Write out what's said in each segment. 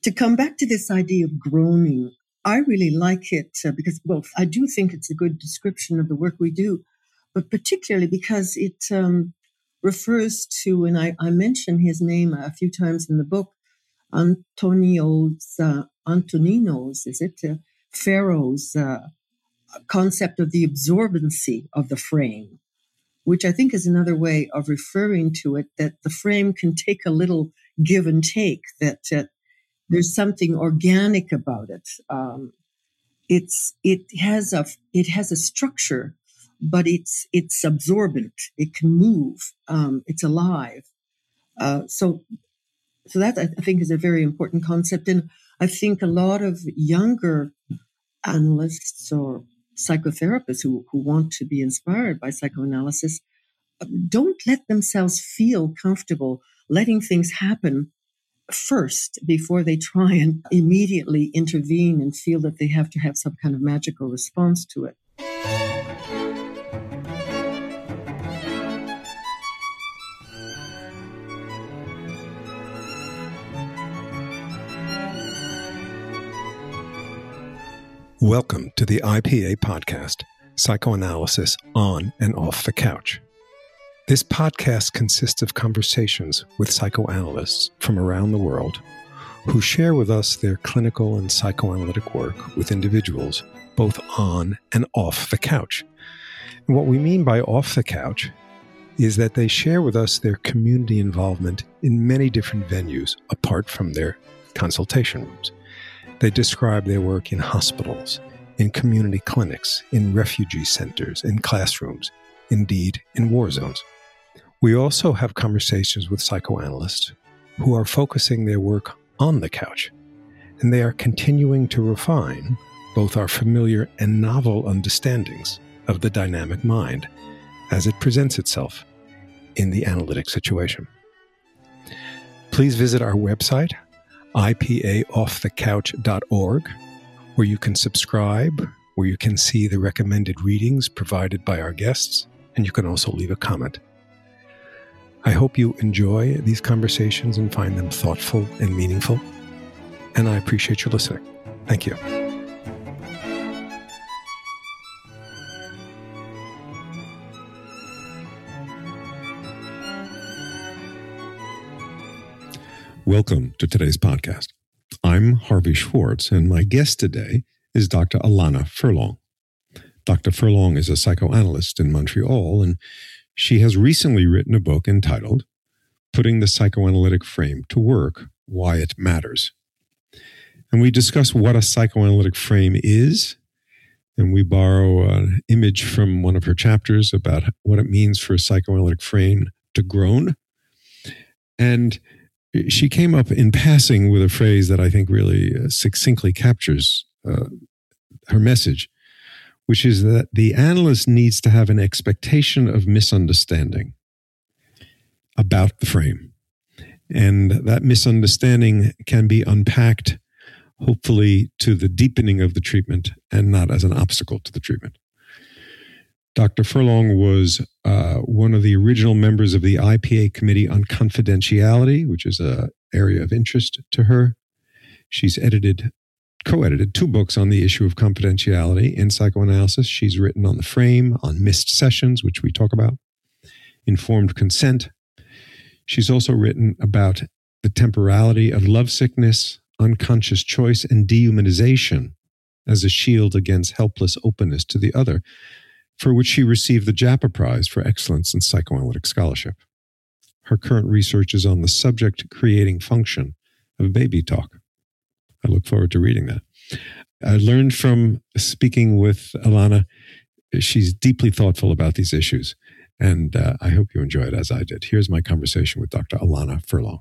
To come back to this idea of groaning, I really like it because, well, I do think it's a good description of the work we do, but particularly because it refers to, and I mention his name a few times in the book, Antonino's, is it? Pharaoh's concept of the absorbency of the frame, which I think is another way of referring to it, that the frame can take a little give and take, that there's something organic about it. It has a structure, but it's absorbent. It can move. It's alive. So that I think is a very important concept, and I think a lot of younger analysts or psychotherapists who want to be inspired by psychoanalysis don't let themselves feel comfortable letting things happen first before they try and immediately intervene and feel that they have to have some kind of magical response to it. Welcome to the IPA podcast, Psychoanalysis on and Off the Couch. This podcast consists of conversations with psychoanalysts from around the world who share with us their clinical and psychoanalytic work with individuals both on and off the couch. And what we mean by off the couch is that they share with us their community involvement in many different venues apart from their consultation rooms. They describe their work in hospitals, in community clinics, in refugee centers, in classrooms, indeed in war zones. We also have conversations with psychoanalysts who are focusing their work on the couch, and they are continuing to refine both our familiar and novel understandings of the dynamic mind as it presents itself in the analytic situation. Please visit our website, ipaoffthecouch.org, where you can subscribe, where you can see the recommended readings provided by our guests, and you can also leave a comment. I hope you enjoy these conversations and find them thoughtful and meaningful, and I appreciate you listening. Thank you. Welcome to today's podcast. I'm Harvey Schwartz, and my guest today is Dr. Ilana Furlong. Dr. Furlong is a psychoanalyst in Montreal, and she has recently written a book entitled Putting the Psychoanalytic Frame to Work, Why It Matters. And we discuss what a psychoanalytic frame is, and we borrow an image from one of her chapters about what it means for a psychoanalytic frame to groan. And she came up in passing with a phrase that I think really succinctly captures her message, which is that the analyst needs to have an expectation of misunderstanding about the frame. And that misunderstanding can be unpacked, hopefully, to the deepening of the treatment and not as an obstacle to the treatment. Dr. Furlong was one of the original members of the IPA Committee on Confidentiality, which is an area of interest to her. She's co-edited 2 books on the issue of confidentiality in psychoanalysis. She's written on the frame, on missed sessions, which we talk about, informed consent. She's also written about the temporality of lovesickness, unconscious choice, and dehumanization as a shield against helpless openness to the other, for which she received the Japa Prize for Excellence in Psychoanalytic Scholarship. Her current research is on the subject creating function of baby talk. I look forward to reading that. I learned from speaking with Ilana, she's deeply thoughtful about these issues, and I hope you enjoy it as I did. Here's my conversation with Dr. Ilana Furlong.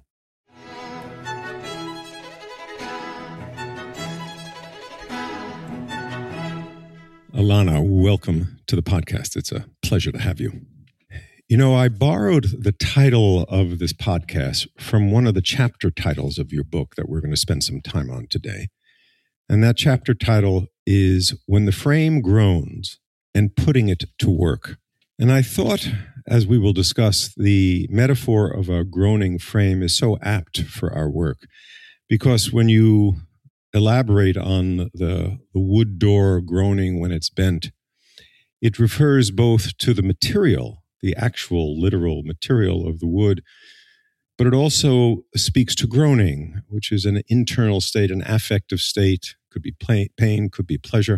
Ilana, welcome to the podcast. It's a pleasure to have you. You know, I borrowed the title of this podcast from one of the chapter titles of your book that we're going to spend some time on today. And that chapter title is When the Frame Groans and Putting It to Work. And I thought, as we will discuss, the metaphor of a groaning frame is so apt for our work because when you elaborate on the wood door groaning when it's bent, it refers both to the material, the actual literal material of the wood, but it also speaks to groaning, which is an internal state, an affective state, could be pain, could be pleasure.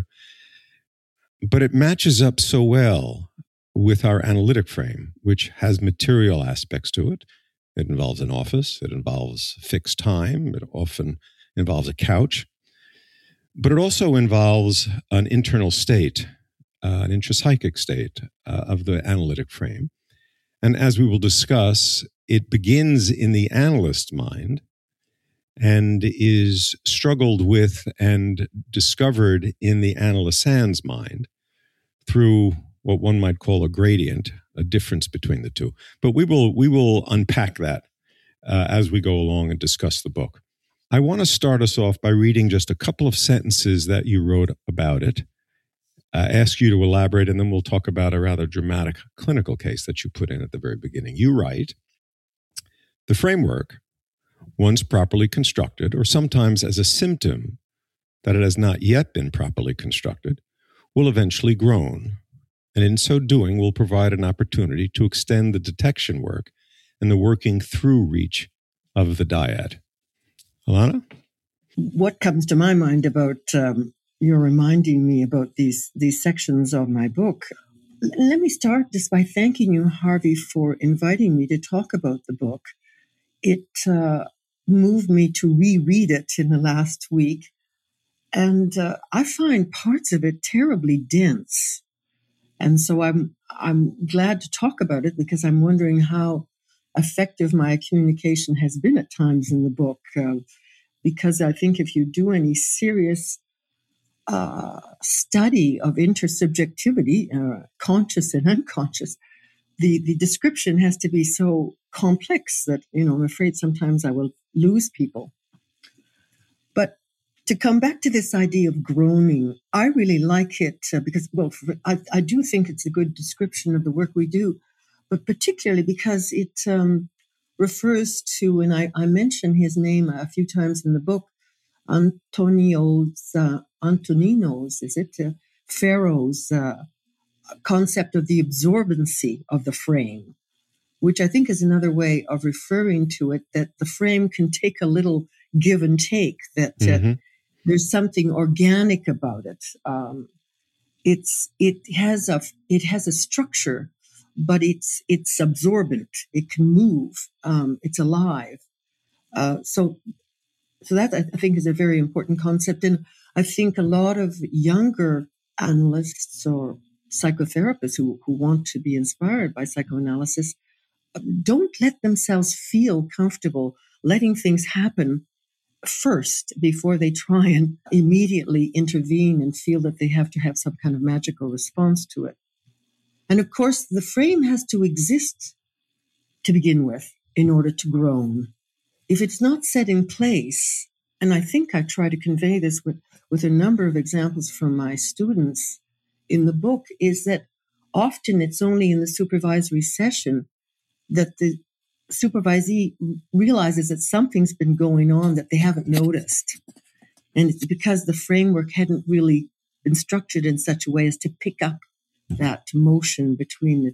But it matches up so well with our analytic frame, which has material aspects to it. It involves an office, it involves fixed time, it often involves a couch, but it also involves an internal state, an intrapsychic state of the analytic frame. And as we will discuss, it begins in the analyst's mind and is struggled with and discovered in the analysand's mind through what one might call a gradient, a difference between the two. But we will unpack that as we go along and discuss the book. I want to start us off by reading just a couple of sentences that you wrote about it, ask you to elaborate, and then we'll talk about a rather dramatic clinical case that you put in at the very beginning. You write, "The framework, once properly constructed, or sometimes as a symptom that it has not yet been properly constructed, will eventually groan, and in so doing will provide an opportunity to extend the detection work and the working through reach of the dyad." Alana? What comes to my mind about you're reminding me about these sections of my book. Let me start just by thanking you, Harvey, for inviting me to talk about the book. It moved me to reread it in the last week, and I find parts of it terribly dense. And so I'm glad to talk about it because I'm wondering how effective my communication has been at times in the book. Because I think if you do any serious study of intersubjectivity, conscious and unconscious, the description has to be so complex that, I'm afraid sometimes I will lose people. But to come back to this idea of groaning, I really like it because, I do think it's a good description of the work we do, but particularly because it refers to, and I mention his name a few times in the book, Antonino's, Pharaoh's concept of the absorbency of the frame, which I think is another way of referring to it, that the frame can take a little give and take, that there's something organic about it. It has a structure, but it's absorbent. It can move. It's alive. So that I think is a very important concept. And I think a lot of younger analysts or psychotherapists who want to be inspired by psychoanalysis don't let themselves feel comfortable letting things happen first before they try and immediately intervene and feel that they have to have some kind of magical response to it. And of course, the frame has to exist to begin with in order to groan. If it's not set in place, and I think I try to convey this with a number of examples from my students in the book, is that often it's only in the supervisory session that the supervisee realizes that something's been going on that they haven't noticed. And it's because the framework hadn't really been structured in such a way as to pick up that motion between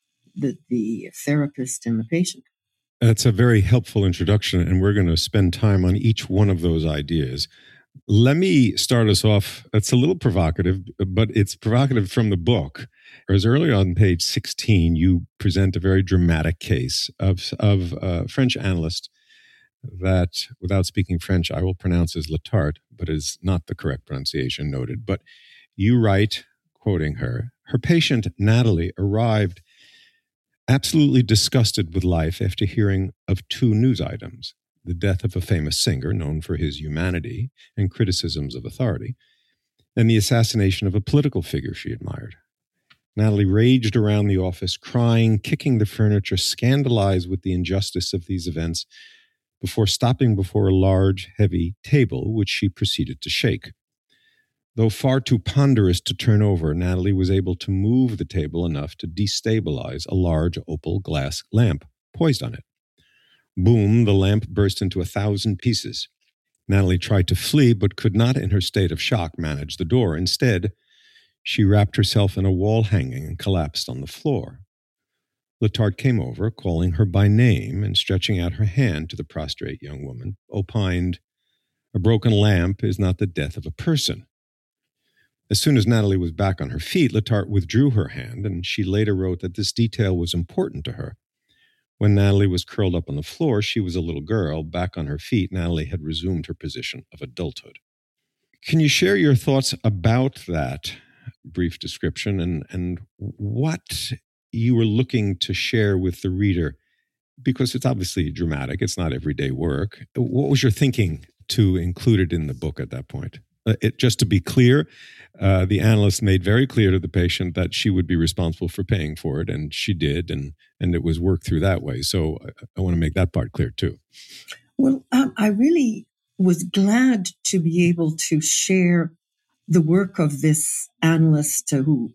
the therapist and the patient. That's a very helpful introduction, and we're going to spend time on each one of those ideas. Let me start us off. It's a little provocative, but it's provocative from the book. As early on page 16, you present a very dramatic case of a French analyst that, without speaking French, I will pronounce as Letarte, but is not the correct pronunciation noted. But you write, quoting her patient, Natalie, arrived absolutely disgusted with life after hearing of two news items: the death of a famous singer known for his humanity and criticisms of authority, and the assassination of a political figure she admired. Natalie raged around the office, crying, kicking the furniture, scandalized with the injustice of these events, before stopping before a large, heavy table, which she proceeded to shake. Though far too ponderous to turn over, Natalie was able to move the table enough to destabilize a large opal glass lamp poised on it. Boom, the lamp burst into 1,000 pieces. Natalie tried to flee, but could not, in her state of shock, manage the door. Instead, she wrapped herself in a wall hanging and collapsed on the floor. Letarte came over, calling her by name and stretching out her hand to the prostrate young woman, opined, "A broken lamp is not the death of a person." As soon as Natalie was back on her feet, Letarte withdrew her hand, and she later wrote that this detail was important to her. When Natalie was curled up on the floor, she was a little girl. Back on her feet, Natalie had resumed her position of adulthood. Can you share your thoughts about that brief description and what you were looking to share with the reader? Because it's obviously dramatic. It's not everyday work. What was your thinking to include it in the book at that point? Just to be clear, the analyst made very clear to the patient that she would be responsible for paying for it, and she did, and it was worked through that way. So I want to make that part clear too. Well, I really was glad to be able to share the work of this analyst who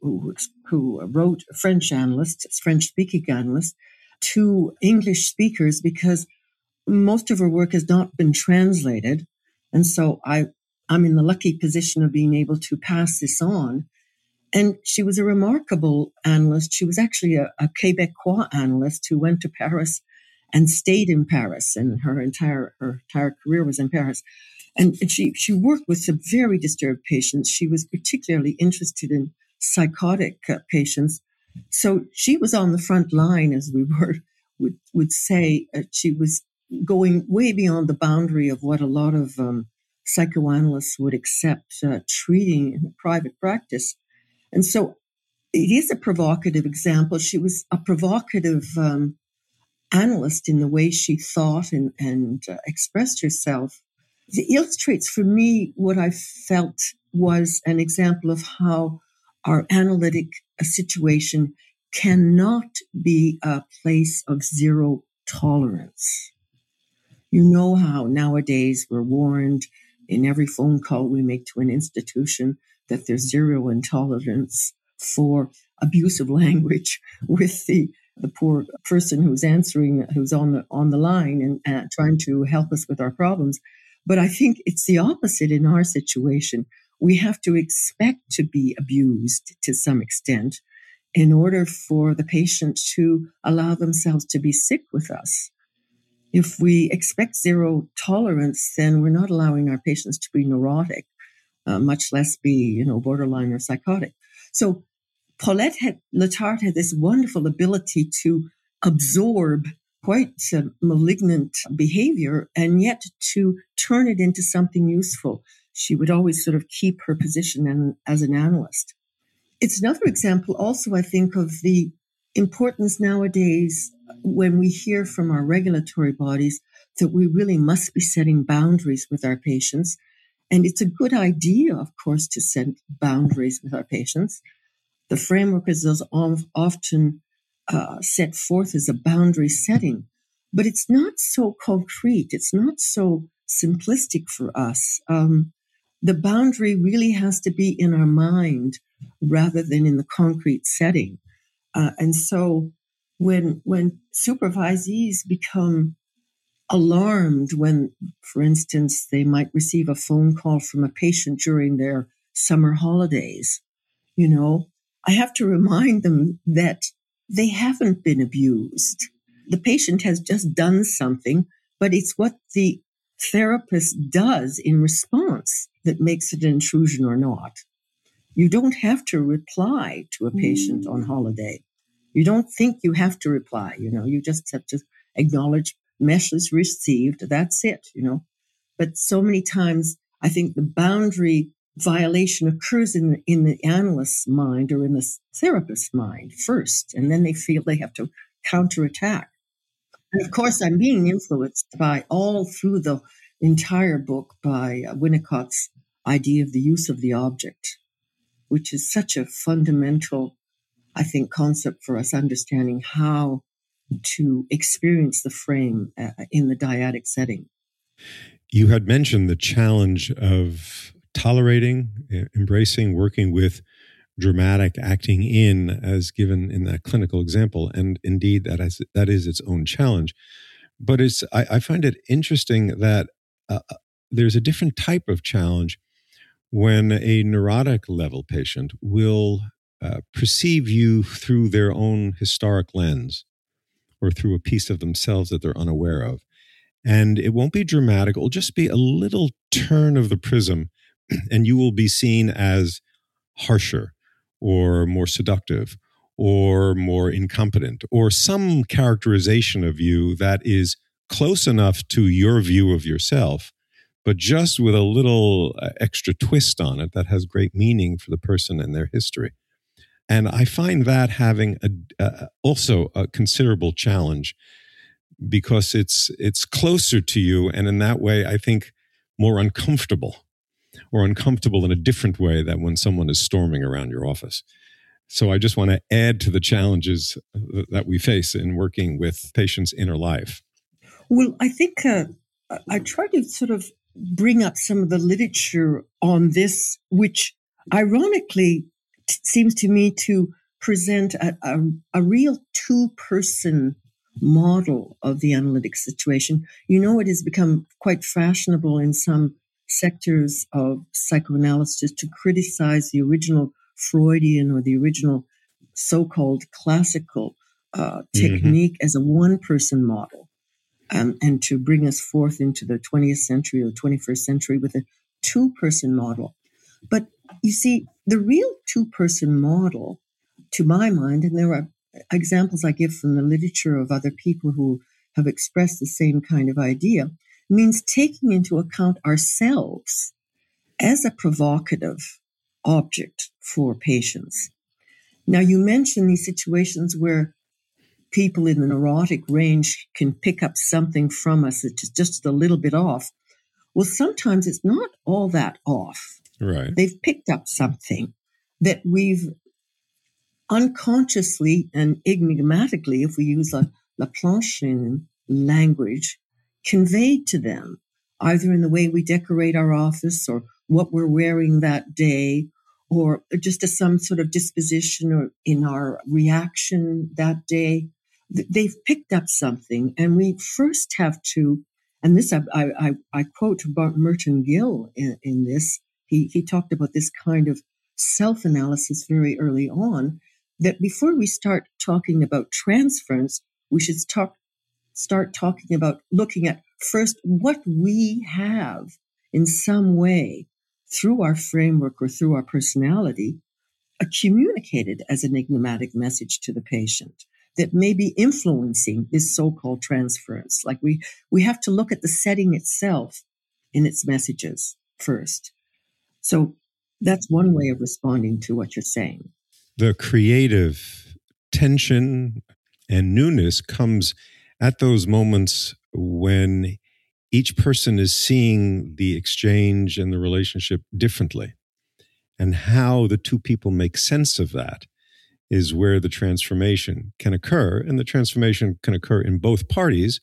wrote, a French analyst, French-speaking analyst, to English speakers, because most of her work has not been translated. And so I'm in the lucky position of being able to pass this on. And she was a remarkable analyst. She was actually a Quebecois analyst who went to Paris and stayed in Paris, and her entire career was in Paris. And she worked with some very disturbed patients. She was particularly interested in psychotic patients. So she was on the front line, as we would say. She was going way beyond the boundary of what a lot of psychoanalysts would accept treating in private practice. And so it is a provocative example. She was a provocative analyst in the way she thought and expressed herself. It illustrates for me what I felt was an example of how our analytic situation cannot be a place of zero tolerance. You know how nowadays we're warned in every phone call we make to an institution that there's zero intolerance for abusive language with the poor person who's answering, who's on the line and trying to help us with our problems. But I think it's the opposite in our situation. We have to expect to be abused to some extent in order for the patient to allow themselves to be sick with us. If we expect zero tolerance, then we're not allowing our patients to be neurotic, much less be, borderline or psychotic. So Letarte had this wonderful ability to absorb quite malignant behavior and yet to turn it into something useful. She would always sort of keep her position as an analyst. It's another example also, I think, of the importance nowadays when we hear from our regulatory bodies that we really must be setting boundaries with our patients. And it's a good idea, of course, to set boundaries with our patients. The framework is often set forth as a boundary setting, but it's not so concrete. It's not so simplistic for us. The boundary really has to be in our mind rather than in the concrete setting. And so when supervisees become alarmed when, for instance, they might receive a phone call from a patient during their summer holidays, I have to remind them that they haven't been abused. The patient has just done something, but it's what the therapist does in response that makes it an intrusion or not. You don't have to reply to a patient on holiday. You don't think you have to reply, you just have to acknowledge message received. That's it, But so many times I think the boundary violation occurs in the analyst's mind or in the therapist's mind first, and then they feel they have to counterattack. And of course, I'm being influenced by all through the entire book by Winnicott's idea of the use of the object, which is such a fundamental, I think, concept for us understanding how to experience the frame in the dyadic setting. You had mentioned the challenge of tolerating, embracing, working with dramatic acting in, as given in that clinical example. And indeed, that is its own challenge. But I find it interesting that there's a different type of challenge when a neurotic level patient will perceive you through their own historic lens or through a piece of themselves that they're unaware of. And it won't be dramatic. It'll just be a little turn of the prism, and you will be seen as harsher or more seductive or more incompetent, or some characterization of you that is close enough to your view of yourself, but just with a little extra twist on it that has great meaning for the person and their history. And I find that having also a considerable challenge, because it's closer to you, and in that way, I think more uncomfortable, or uncomfortable in a different way than when someone is storming around your office. So I just want to add to the challenges that we face in working with patients' inner life. Well, I think I try to sort of bring up some of the literature on this, which ironically seems to me to present a real two-person model of the analytic situation. You know, it has become quite fashionable in some sectors of psychoanalysis to criticize the original Freudian or the original so-called classical technique as a one-person model, and to bring us forth into the 20th century or 21st century with a two-person model. But you see, the real two-person model, to my mind, and there are examples I give from the literature of other people who have expressed the same kind of idea, means taking into account ourselves as a provocative object for patients. Now, you mentioned these situations where people in the neurotic range can pick up something from us that's just a little bit off. Well, sometimes it's not all that off. Right. They've picked up something that we've unconsciously and enigmatically, if we use a Laplanchian language, conveyed to them, either in the way we decorate our office or what we're wearing that day, or just as some sort of disposition or in our reaction that day. They've picked up something, and we first have to, and this I quote Merton Gill in this. He talked about this kind of self-analysis very early on, that before we start talking about transference, we should start talking about looking at first what we have in some way through our framework or through our personality communicated as an enigmatic message to the patient that may be influencing this so-called transference. Like we have to look at the setting itself in its messages first. So that's one way of responding to what you're saying. The creative tension and newness comes at those moments when each person is seeing the exchange and the relationship differently. And how the two people make sense of that is where the transformation can occur. And the transformation can occur in both parties,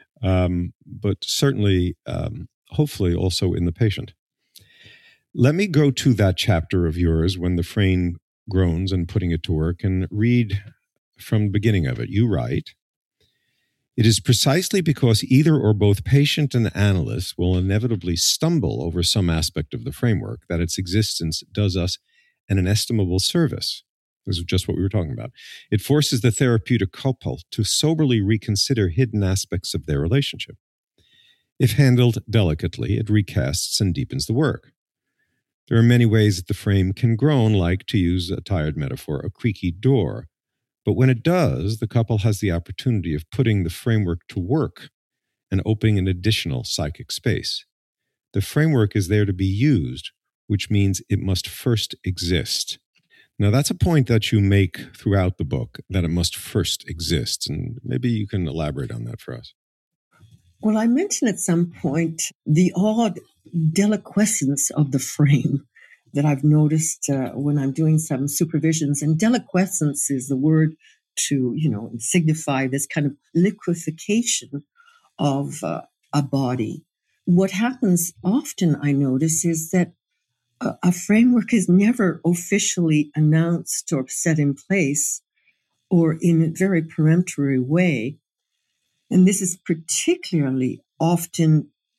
but certainly, hopefully, also in the patient. Let me go to that chapter of yours, When the Frame Groans and Putting It to Work, and read from the beginning of it. You write, "It is precisely because either or both patient and analyst will inevitably stumble over some aspect of the framework that its existence does us an inestimable service." This is just what we were talking about. "It forces the therapeutic couple to soberly reconsider hidden aspects of their relationship. If handled delicately, it recasts and deepens the work. There are many ways that the frame can groan, like, to use a tired metaphor, a creaky door. But when it does, the couple has the opportunity of putting the framework to work and opening an additional psychic space. The framework is there to be used, which means it must first exist." Now, that's a point that you make throughout the book, that it must first exist. And maybe you can elaborate on that for us. Well, I mentioned at some point the odd deliquescence of the frame that I've noticed when I'm doing some supervisions. And deliquescence is the word to, signify this kind of liquefaction of a body. What happens often, I notice, is that a framework is never officially announced or set in place, or in a very peremptory way. And this is particularly often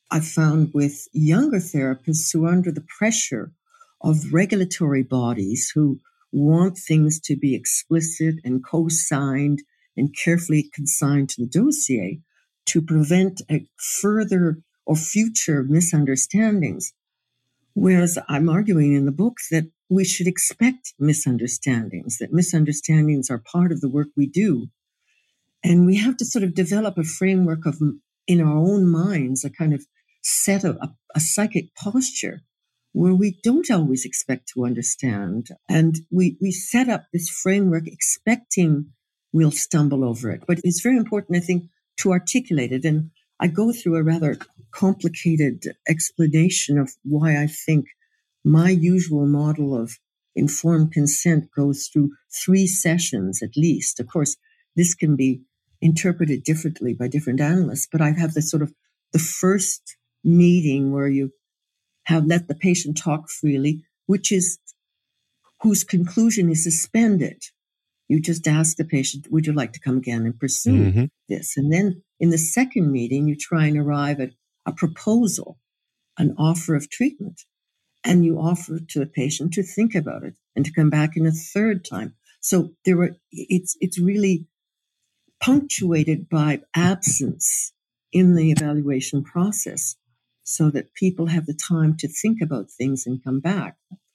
I've found with younger therapists who are under the pressure of regulatory bodies who want things to be explicit and co-signed and carefully consigned to the dossier to prevent a further or future misunderstandings. Whereas I'm arguing in the book that we should expect misunderstandings, that misunderstandings are part of the work we do. And we have to sort of develop a framework of, in our own minds, a kind of set of a psychic posture where we don't always expect to understand. And we set up this framework expecting we'll stumble over it. But it's very important, I think, to articulate it. And I go through a rather complicated explanation of why I think my usual model of informed consent goes through 3 sessions at least. Of course, this can be interpreted differently by different analysts, but I have this sort of the first meeting where you have let the patient talk freely, which is whose conclusion is suspended. You just ask the patient, would you like to come again and pursue this? And then in the second meeting, you try and arrive at a proposal, an offer of treatment. And you offer to the patient to think about it and to come back in a third time. So it's really punctuated by absence in the evaluation process so that people have the time to think about things and come back.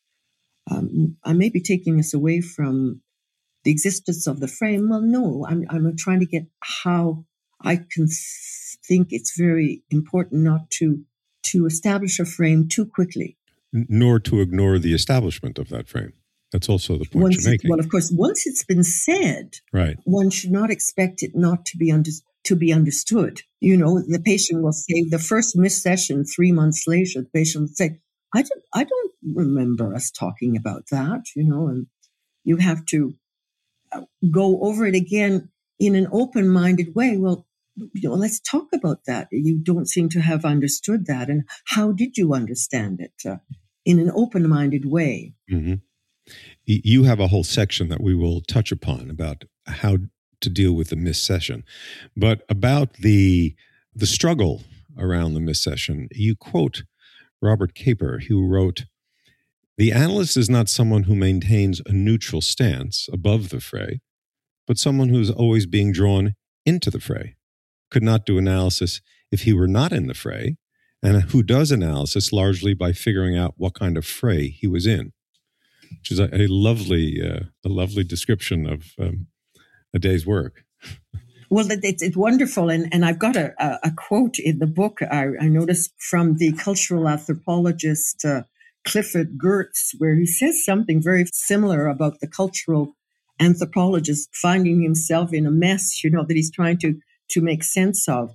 I may be taking us away from the existence of the frame. Well, no, I'm trying to get how I can think it's very important not to establish a frame too quickly. Nor to ignore the establishment of that frame. That's also the point you're making. Well, of course, once it's been said, right, one should not expect it not to be understood. You know, the patient will say, the first missed session 3 months later, the patient will say, I don't remember us talking about that, you know, and you have to go over it again in an open-minded way. Well, you know, let's talk about that. You don't seem to have understood that. And how did you understand it? In an open-minded way. Mm-hmm. You have a whole section that we will touch upon about how to deal with the missed session. But about the struggle around the missed session, you quote Robert Caper, who wrote, "The analyst is not someone who maintains a neutral stance above the fray, but someone who is always being drawn into the fray, could not do analysis if he were not in the fray, and who does analysis largely by figuring out what kind of fray he was in," which is a lovely description of a day's work. Well, it's wonderful. And I've got a quote in the book I noticed from the cultural anthropologist Clifford Geertz, where he says something very similar about the cultural anthropologist finding himself in a mess, you know, that he's trying to make sense of.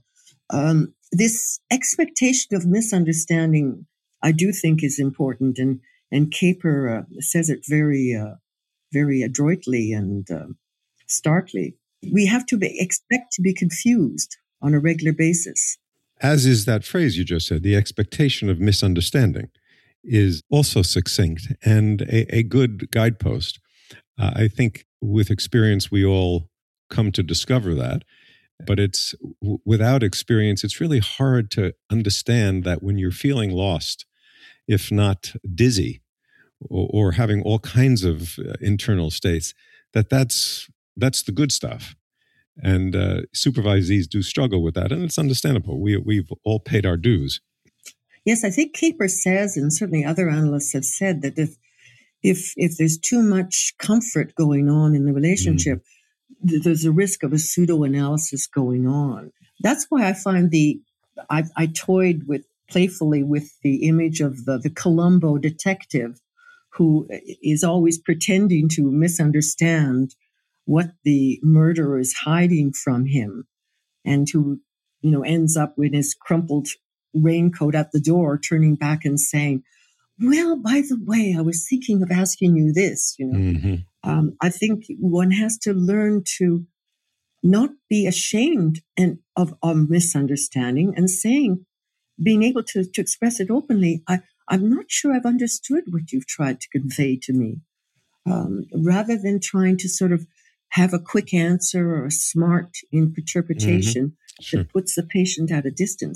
This expectation of misunderstanding, I do think, is important, and Caper says it very, very adroitly and starkly. We have to expect to be confused on a regular basis. As is that phrase you just said, the expectation of misunderstanding is also succinct and a good guidepost. I think with experience, we all come to discover that. But it's without experience, it's really hard to understand that when you're feeling lost, if not dizzy, or having all kinds of internal states, that's the good stuff. And supervisees do struggle with that, and it's understandable. We've all paid our dues. Yes, I think Caper says, and certainly other analysts have said, that if there's too much comfort going on in the relationship, there's a risk of a pseudo-analysis going on. That's why I find I toyed playfully with the image of the Columbo detective who is always pretending to misunderstand what the murderer is hiding from him, and who, you know, ends up with his crumpled raincoat at the door, turning back and saying, "Well, by the way, I was thinking of asking you this," you know. Mm-hmm. I think one has to learn to not be ashamed of misunderstanding and being able to express it openly. I'm not sure I've understood what you've tried to convey to me, rather than trying to sort of have a quick answer or a smart interpretation that puts the patient at a distance.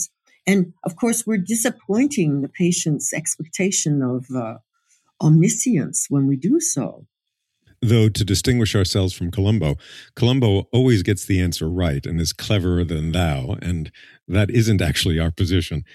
And of course, we're disappointing the patient's expectation of omniscience when we do so. Though to distinguish ourselves from Columbo, Columbo always gets the answer right and is cleverer than thou, and that isn't actually our position.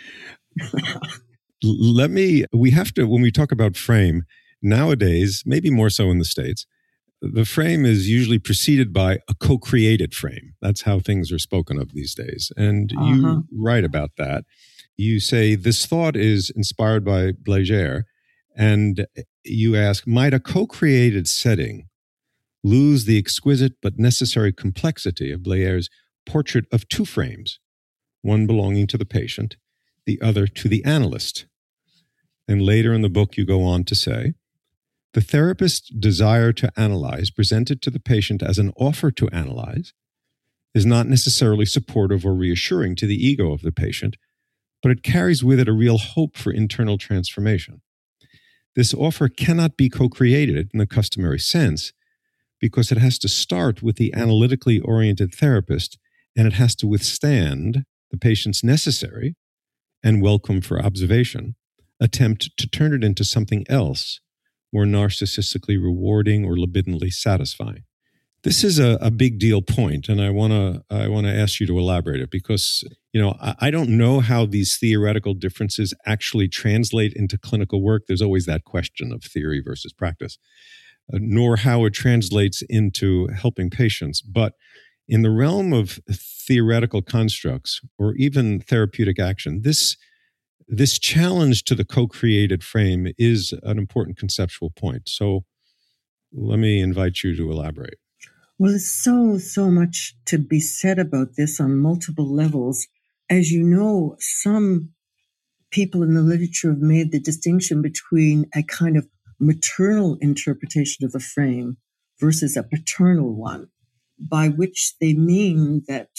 We have to, when we talk about frame, nowadays, maybe more so in the States, the frame is usually preceded by a co-created frame. That's how things are spoken of these days. And you write about that. You say, this thought is inspired by Blager, and you ask, might a co-created setting lose the exquisite but necessary complexity of Blager's portrait of two frames, one belonging to the patient, the other to the analyst? And later in the book, you go on to say, the therapist's desire to analyze, presented to the patient as an offer to analyze, is not necessarily supportive or reassuring to the ego of the patient, but it carries with it a real hope for internal transformation. This offer cannot be co-created in the customary sense because it has to start with the analytically oriented therapist, and it has to withstand the patient's necessary and welcome for observation attempt to turn it into something else more narcissistically rewarding or libidinally satisfying. This is a big deal point, and I want to ask you to elaborate it because, I don't know how these theoretical differences actually translate into clinical work. There's always that question of theory versus practice, nor how it translates into helping patients. But in the realm of theoretical constructs or even therapeutic action, this challenge to the co-created frame is an important conceptual point. So let me invite you to elaborate. Well, there's so much to be said about this on multiple levels. As you know, some people in the literature have made the distinction between a kind of maternal interpretation of the frame versus a paternal one, by which they mean that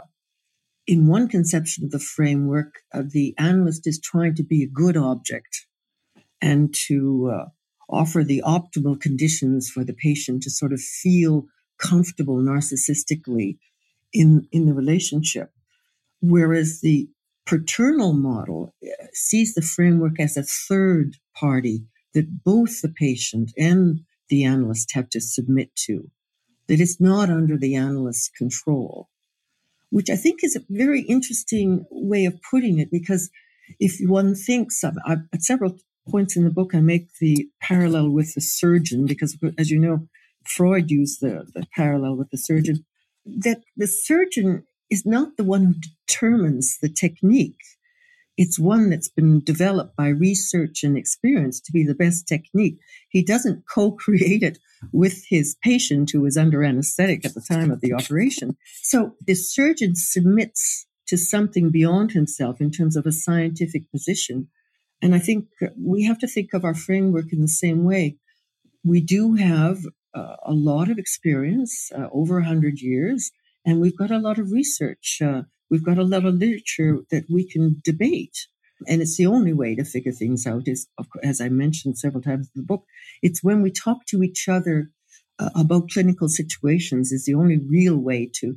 in one conception of the framework, the analyst is trying to be a good object and to offer the optimal conditions for the patient to sort of feel comfortable narcissistically in the relationship. Whereas the paternal model sees the framework as a third party that both the patient and the analyst have to submit to, that it's not under the analyst's control, which I think is a very interesting way of putting it, because if one thinks of, at several points in the book, I make the parallel with the surgeon, because as you know, Freud used the parallel with the surgeon, that the surgeon is not the one who determines the technique. It's one that's been developed by research and experience to be the best technique. He doesn't co-create it with his patient who is under anesthetic at the time of the operation. So the surgeon submits to something beyond himself in terms of a scientific position. And I think we have to think of our framework in the same way. We do have a lot of experience, over 100 years, and we've got a lot of research. We've got a lot of literature that we can debate. And it's the only way to figure things out is, as I mentioned several times in the book, it's when we talk to each other about clinical situations is the only real way to,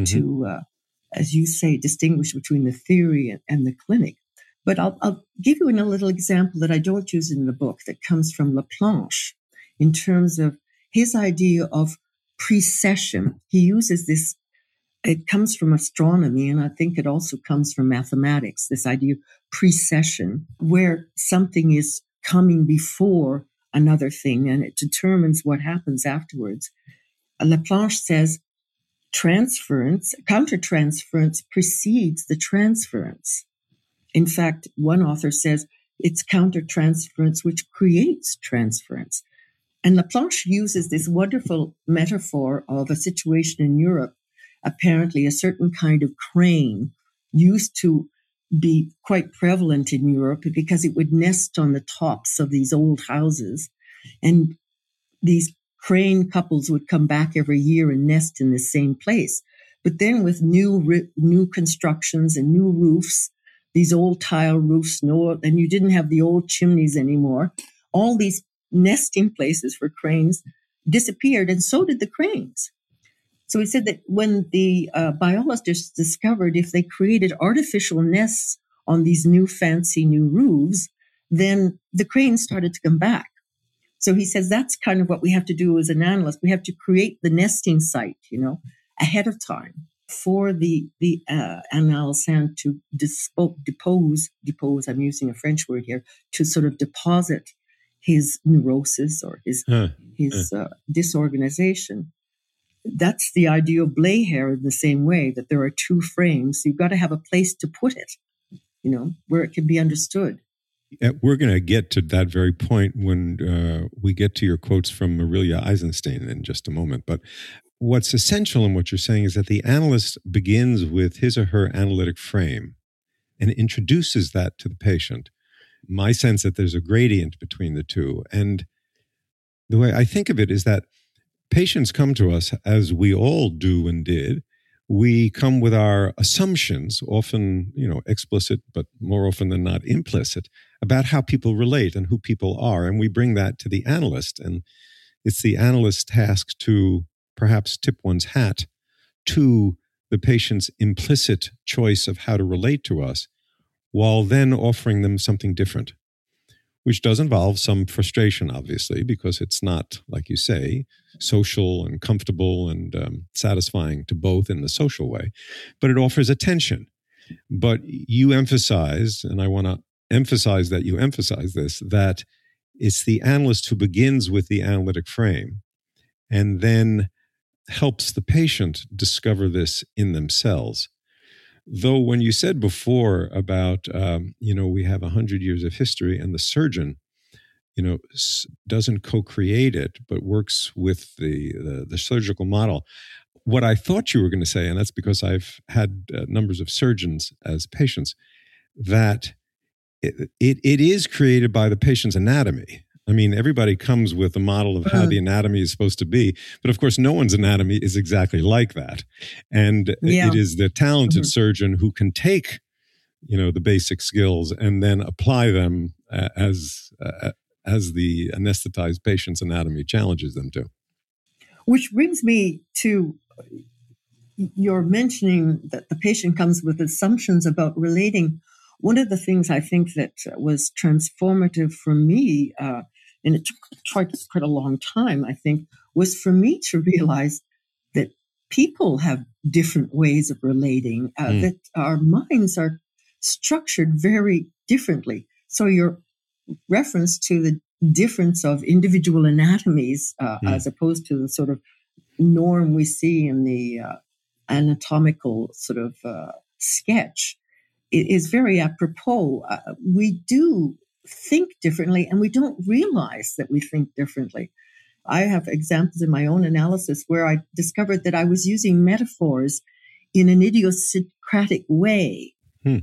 as you say, distinguish between the theory and the clinic. But I'll give you a little example that I don't use in the book that comes from Laplanche in terms of his idea of precession. He uses this. It comes from astronomy, and I think it also comes from mathematics, this idea of precession, where something is coming before another thing, and it determines what happens afterwards. Laplanche says countertransference precedes the transference. In fact, one author says it's countertransference which creates transference. And Laplanche uses this wonderful metaphor of a situation in Europe. Apparently, a certain kind of crane used to be quite prevalent in Europe because it would nest on the tops of these old houses. And these crane couples would come back every year and nest in the same place. But then with new constructions and new roofs, these old tile roofs, and you didn't have the old chimneys anymore, all these nesting places for cranes disappeared, and so did the cranes. So he said that when the biologists discovered if they created artificial nests on these new fancy new roofs, then the cranes started to come back. So he says that's kind of what we have to do as an analyst. We have to create the nesting site, ahead of time for the analysand to depose, I'm using a French word here, to sort of deposit his neurosis or his disorganization. That's the idea of Blahair in the same way, that there are two frames. You've got to have a place to put it, where it can be understood. We're going to get to that very point when we get to your quotes from Aurelia Eisenstein in just a moment. But what's essential in what you're saying is that the analyst begins with his or her analytic frame and introduces that to the patient. My sense that there's a gradient between the two. And the way I think of it is that patients come to us, as we all do and did. We come with our assumptions, often, explicit, but more often than not implicit, about how people relate and who people are. And we bring that to the analyst. And it's the analyst's task to perhaps tip one's hat to the patient's implicit choice of how to relate to us, while then offering them something different, which does involve some frustration, obviously, because it's not, like you say, social and comfortable and satisfying to both in the social way, but it offers attention. But you emphasize, and I want to emphasize that you emphasize this, that it's the analyst who begins with the analytic frame and then helps the patient discover this in themselves. Though when you said before about, we have 100 years of history and the surgeon, doesn't co-create it, but works with the surgical model. What I thought you were going to say, and that's because I've had numbers of surgeons as patients, that it is created by the patient's anatomy. I mean, everybody comes with a model of how the anatomy is supposed to be, but of course, no one's anatomy is exactly like that. And it is the talented surgeon who can take, the basic skills and then apply them as the anesthetized patient's anatomy challenges them to. Which brings me to your mentioning that the patient comes with assumptions about relating. One of the things I think that was transformative for me, and it took quite a long time, I think, was for me to realize that people have different ways of relating, that our minds are structured very differently. So your reference to the difference of individual anatomies as opposed to the sort of norm we see in the anatomical sort of sketch is very apropos. We do think differently, and we don't realize that we think differently. I have examples in my own analysis where I discovered that I was using metaphors in an idiosyncratic way.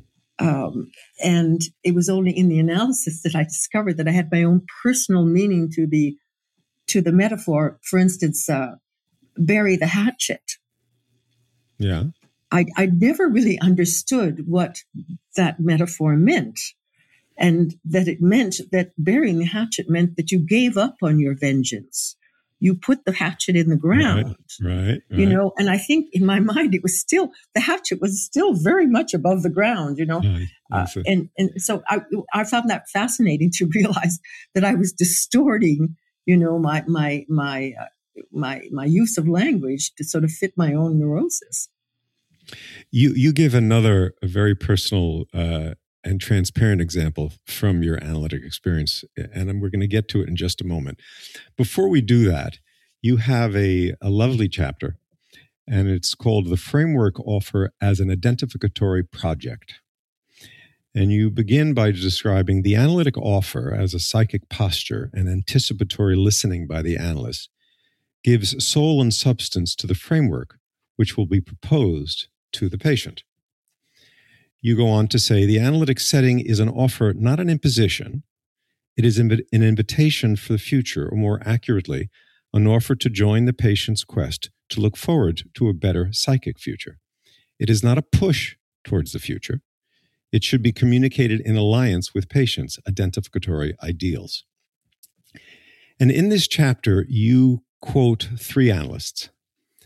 And it was only in the analysis that I discovered that I had my own personal meaning to the metaphor. For instance, bury the hatchet. Yeah. I never really understood what that metaphor meant, and that it meant that burying the hatchet meant that you gave up on your vengeance. You put the hatchet in the ground, right. And I think in my mind, the hatchet was still very much above the ground, and so I found that fascinating to realize that I was distorting, my use of language to sort of fit my own neurosis. You give a very personal and transparent example from your analytic experience, and we're going to get to it in just a moment. Before we do that, you have a lovely chapter, and it's called The Framework Offer as an Identificatory Project. And you begin by describing the analytic offer as a psychic posture and anticipatory listening by the analyst gives soul and substance to the framework, which will be proposed to the patient. You go on to say the analytic setting is an offer, not an imposition. It is an invitation for the future, or more accurately, an offer to join the patient's quest to look forward to a better psychic future. It is not a push towards the future. It should be communicated in alliance with patients' identificatory ideals. And in this chapter, you quote 3 analysts.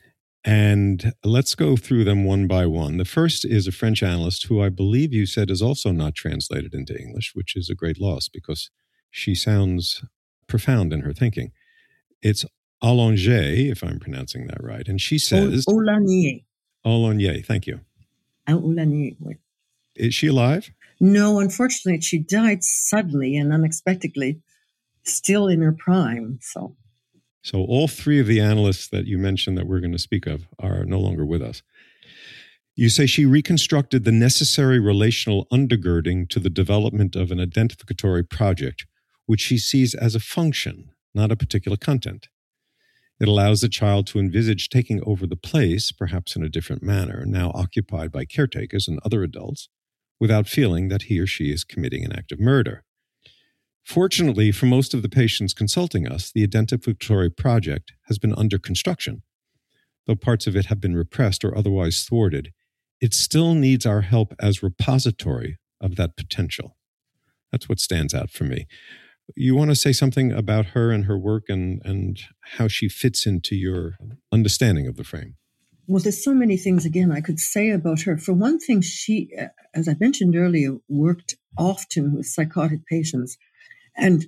And let's go through them one by one. The first is a French analyst who I believe you said is also not translated into English, which is a great loss because she sounds profound in her thinking. It's Aulagnier, if I'm pronouncing that right. And she says... Aulagnier. Aulagnier, thank you. Aulagnier, oui. Is she alive? No, unfortunately, she died suddenly and unexpectedly, still in her prime, So all three of the analysts that you mentioned that we're going to speak of are no longer with us. You say she reconstructed the necessary relational undergirding to the development of an identificatory project, which she sees as a function, not a particular content. It allows the child to envisage taking over the place, perhaps in a different manner, now occupied by caretakers and other adults, without feeling that he or she is committing an act of murder. Fortunately, for most of the patients consulting us, the identificatory project has been under construction. Though parts of it have been repressed or otherwise thwarted, it still needs our help as repository of that potential. That's what stands out for me. You want to say something about her and her work and how she fits into your understanding of the frame? Well, there's so many things, again, I could say about her. For one thing, she, as I mentioned earlier, worked often with psychotic patients. And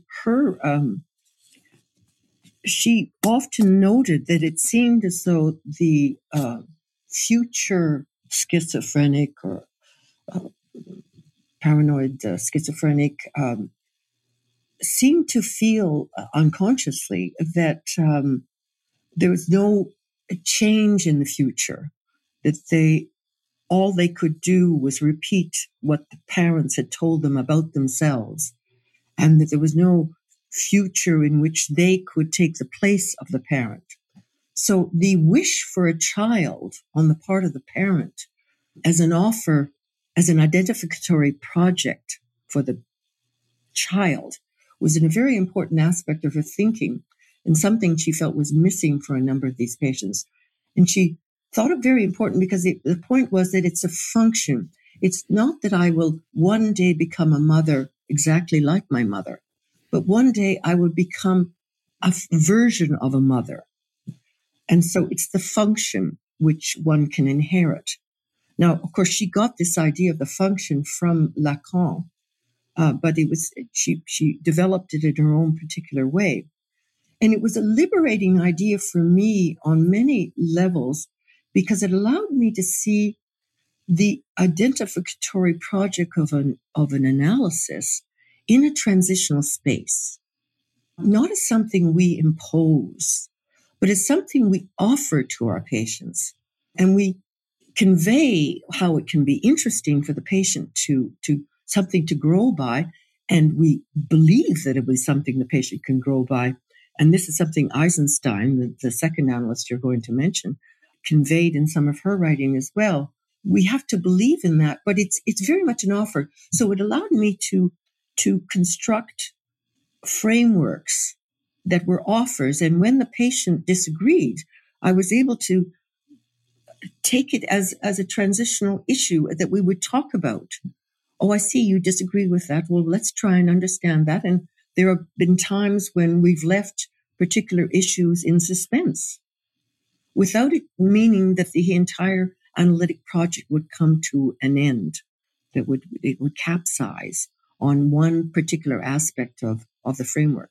she often noted that it seemed as though the future schizophrenic or paranoid schizophrenic seemed to feel unconsciously that there was no change in the future, that all they could do was repeat what the parents had told them about themselves, and that there was no future in which they could take the place of the parent. So the wish for a child on the part of the parent as an offer, as an identificatory project for the child, was a very important aspect of her thinking and something she felt was missing for a number of these patients. And she thought it very important because the point was that it's a function. It's not that I will one day become a mother exactly like my mother, but one day I will become a version of a mother. And so it's the function which one can inherit. Now, of course, she got this idea of the function from Lacan, but she developed it in her own particular way. And it was a liberating idea for me on many levels because it allowed me to see the identificatory project of an analysis in a transitional space, not as something we impose, but as something we offer to our patients. And we convey how it can be interesting for the patient to something to grow by. And we believe that it was something the patient can grow by. And this is something Eisenstein, the second analyst you're going to mention, conveyed in some of her writing as well. We have to believe in that, but it's very much an offer. So it allowed me to construct frameworks that were offers. And when the patient disagreed, I was able to take it as a transitional issue that we would talk about. Oh, I see you disagree with that. Well, let's try and understand that. And there have been times when we've left particular issues in suspense without it meaning that the entire analytic project would come to an end, that it would capsize on one particular aspect of the framework.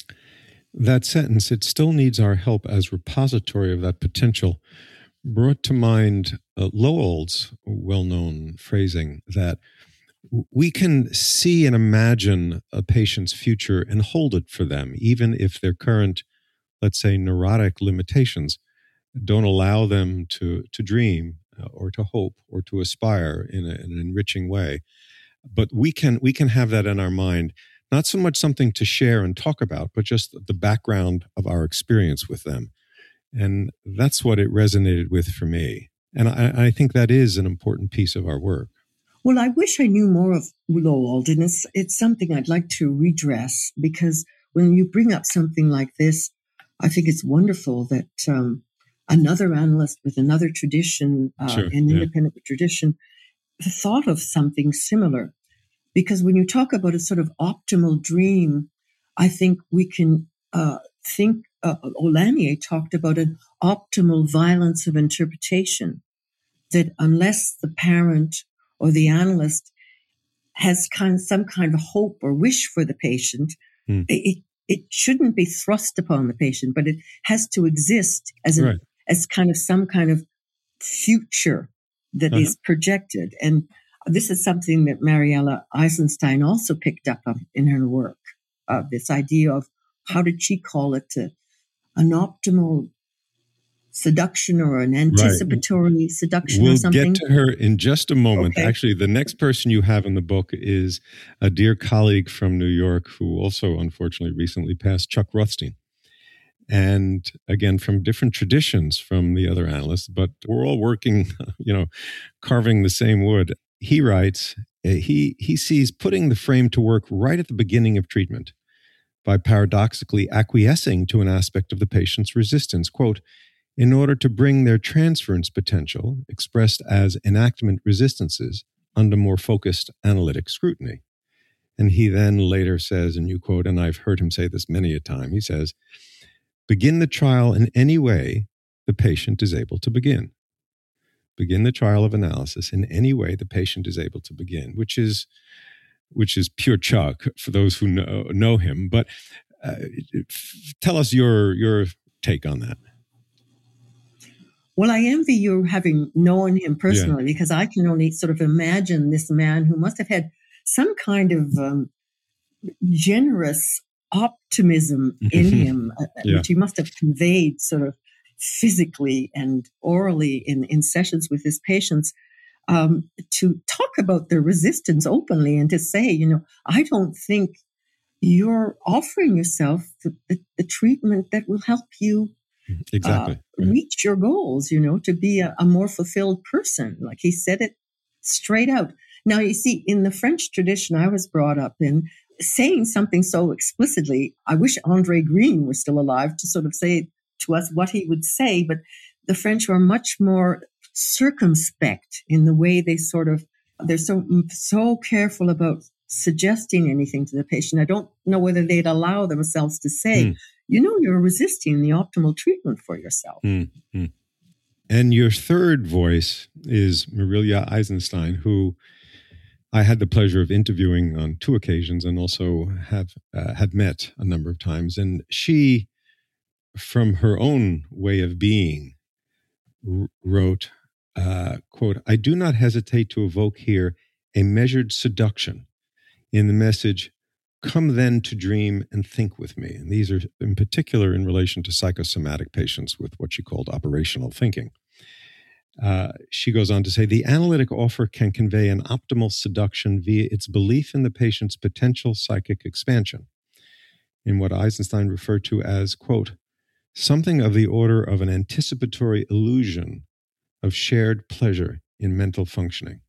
That sentence, it still needs our help as repository of that potential, brought to mind Lowell's well-known phrasing that we can see and imagine a patient's future and hold it for them, even if their current, let's say, neurotic limitations don't allow them to dream or to hope or to aspire in an enriching way. But we can have that in our mind, not so much something to share and talk about, but just the background of our experience with them. And that's what it resonated with for me. And I think that is an important piece of our work. Well, I wish I knew more of Lowell, and it's something I'd like to redress, because when you bring up something like this, I think it's wonderful that another analyst with another tradition, independent tradition, thought of something similar. Because when you talk about a sort of optimal dream, I think we can think Olanier talked about an optimal violence of interpretation, that unless the parent or the analyst has some kind of hope or wish for the patient, it shouldn't be thrust upon the patient, but it has to exist as kind of some kind of future that is projected. And this is something that Mariella Eisenstein also picked up on in her work. This idea of, how did she call it, an optimal seduction or an anticipatory seduction or something? We'll get to her in just a moment. Okay. Actually, the next person you have in the book is a dear colleague from New York who also, unfortunately, recently passed, Chuck Rothstein. And again, from different traditions from the other analysts, but we're all working, carving the same wood. He writes, he sees putting the frame to work right at the beginning of treatment by paradoxically acquiescing to an aspect of the patient's resistance, quote, in order to bring their transference potential, expressed as enactment resistances, under more focused analytic scrutiny. And he then later says, and you quote, and I've heard him say this many a time, he says, begin the trial in any way the patient is able to begin. Begin the trial of analysis in any way the patient is able to begin, which is pure Chuck for those who know him. But tell us your take on that. Well, I envy you having known him personally, because I can only sort of imagine this man who must have had some kind of generous optimism in him, which he must have conveyed sort of physically and orally in sessions with his patients, to talk about their resistance openly and to say, I don't think you're offering yourself the treatment that will help you reach your goals, to be a more fulfilled person. Like, he said it straight out. Now, you see, in the French tradition I was brought up in, saying something so explicitly, I wish André Green were still alive to sort of say to us what he would say, but the French were much more circumspect in the way they're so careful about suggesting anything to the patient. I don't know whether they'd allow themselves to say, you're resisting the optimal treatment for yourself. And your third voice is Mariella Eisenstein, who I had the pleasure of interviewing on 2 occasions and also had met a number of times. And she, from her own way of being, wrote, quote, I do not hesitate to evoke here a measured seduction in the message, come then to dream and think with me. And these are in particular in relation to psychosomatic patients with what she called operational thinking. She goes on to say, the analytic offer can convey an optimal seduction via its belief in the patient's potential psychic expansion, in what Eisenstein referred to as, quote, something of the order of an anticipatory illusion of shared pleasure in mental functioning.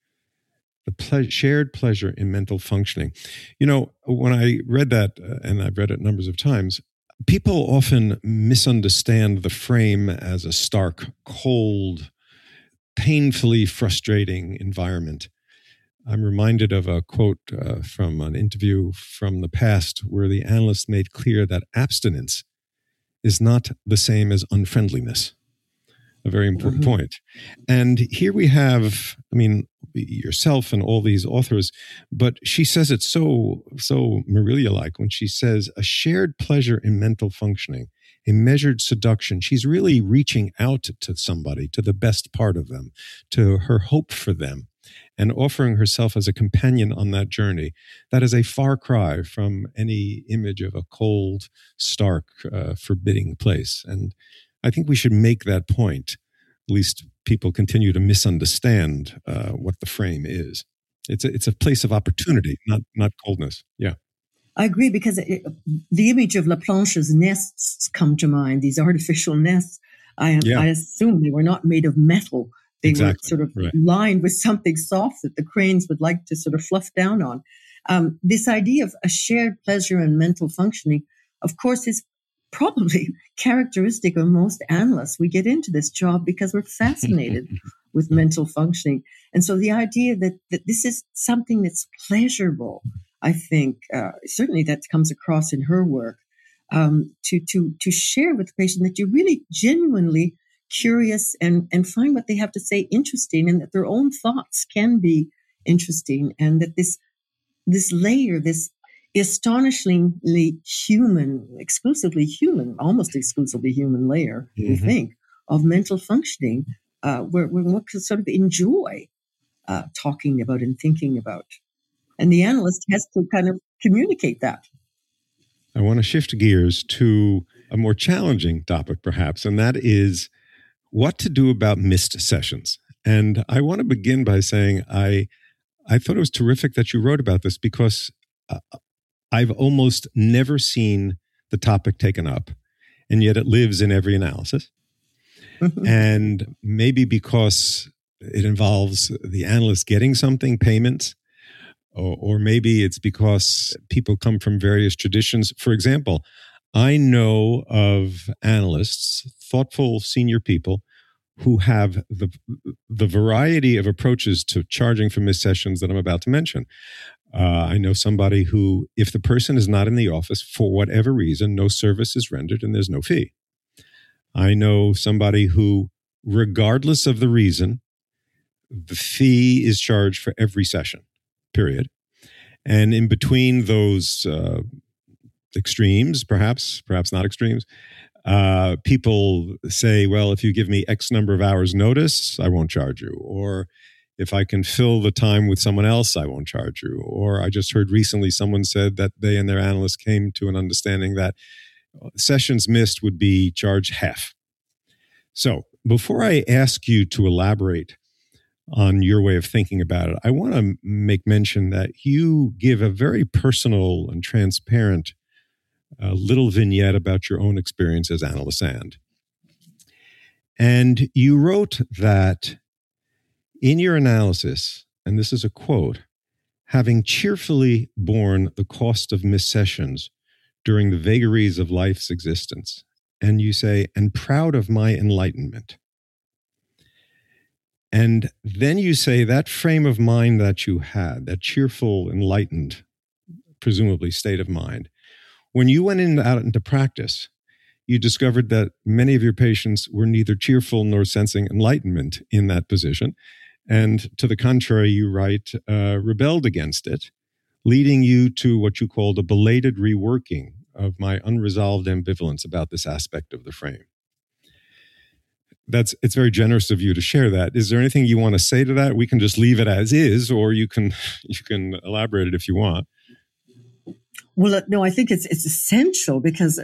Shared pleasure in mental functioning. When I read that, and I've read it numbers of times, people often misunderstand the frame as a stark, cold, painfully frustrating environment. I'm reminded of a quote from an interview from the past where the analyst made clear that abstinence is not the same as unfriendliness. A very important point. And here we have, yourself and all these authors, but she says it so Mariella-like when she says a shared pleasure in mental functioning, a measured seduction. She's really reaching out to somebody, to the best part of them, to her hope for them, and offering herself as a companion on that journey. That is a far cry from any image of a cold, stark, forbidding place. And I think we should make that point. At least people continue to misunderstand what the frame is. It's a place of opportunity, not coldness. Yeah. I agree, because the image of Laplanche's nests come to mind, these artificial nests. I assume they were not made of metal. They were sort of lined with something soft that the cranes would like to sort of fluff down on. This idea of a shared pleasure and mental functioning, of course, is probably characteristic of most analysts. We get into this job because we're fascinated with mental functioning. And so the idea that this is something that's pleasurable, I think, certainly that comes across in her work, to share with the patient that you're really genuinely curious and find what they have to say interesting, and that their own thoughts can be interesting, and that this layer, this astonishingly human, almost exclusively human layer, we think, of mental functioning, where one can sort of enjoy talking about and thinking about. And the analyst has to kind of communicate that. I want to shift gears to a more challenging topic, perhaps, and that is what to do about missed sessions. And I want to begin by saying I thought it was terrific that you wrote about this, because I've almost never seen the topic taken up, and yet it lives in every analysis. And maybe because it involves the analyst getting something, payments, or maybe it's because people come from various traditions. For example, I know of analysts, thoughtful senior people, who have the variety of approaches to charging for missed sessions that I'm about to mention. I know somebody who, if the person is not in the office for whatever reason, no service is rendered and there's no fee. I know somebody who, regardless of the reason, the fee is charged for every session, period. And in between those extremes, perhaps not extremes, people say, well, if you give me X number of hours notice, I won't charge you. Or if I can fill the time with someone else, I won't charge you. Or I just heard recently someone said that they and their analyst came to an understanding that sessions missed would be charged half. So before I ask you to elaborate on your way of thinking about it, I want to make mention that you give a very personal and transparent little vignette about your own experience as Analyst And. And you wrote that in your analysis, and this is a quote, having cheerfully borne the cost of missed sessions during the vagaries of life's existence, and you say, and proud of my enlightenment. And then you say that frame of mind that you had, that cheerful, enlightened, presumably state of mind, when you went out into practice, you discovered that many of your patients were neither cheerful nor sensing enlightenment in that position. And to the contrary, you write, rebelled against it, leading you to what you called a belated reworking of my unresolved ambivalence about this aspect of the frame. It's very generous of you to share that. Is there anything you want to say to that? We can just leave it as is, or you can elaborate it if you want. Well, no, I think it's essential, because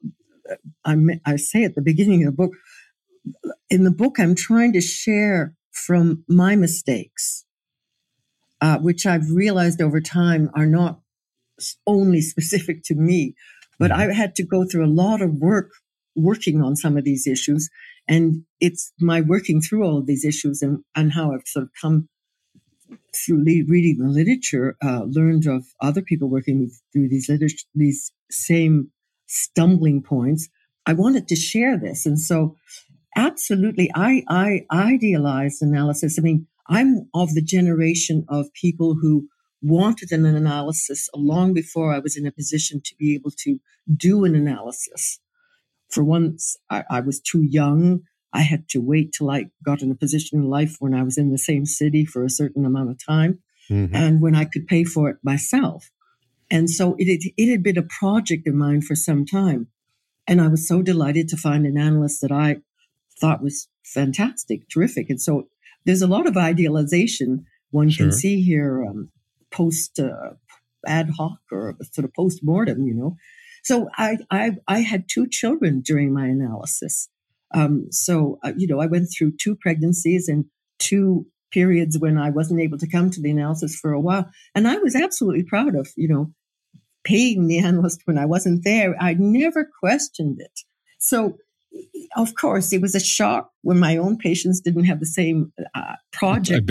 I say at the beginning of the book, in the book, I'm trying to share from my mistakes, which I've realized over time are not only specific to me, but I had to go through a lot of working on some of these issues. And it's my working through all of these issues and how I've sort of come through reading the literature, learned of other people working through these same stumbling points. I wanted to share this. And so absolutely, I idealized analysis. I mean, I'm of the generation of people who wanted an analysis long before I was in a position to be able to do an analysis. For once, I was too young. I had to wait till I got in a position in life when I was in the same city for a certain amount of time, and when I could pay for it myself. And so it had been a project of mine for some time. And I was so delighted to find an analyst that I thought was fantastic, terrific. And so there's a lot of idealization one can see here, post ad hoc or sort of post-mortem, you know. So I had 2 children during my analysis. I went through 2 pregnancies and 2 periods when I wasn't able to come to the analysis for a while. And I was absolutely proud of, paying the analyst when I wasn't there. I never questioned it. So, of course, it was a shock when my own patients didn't have the same project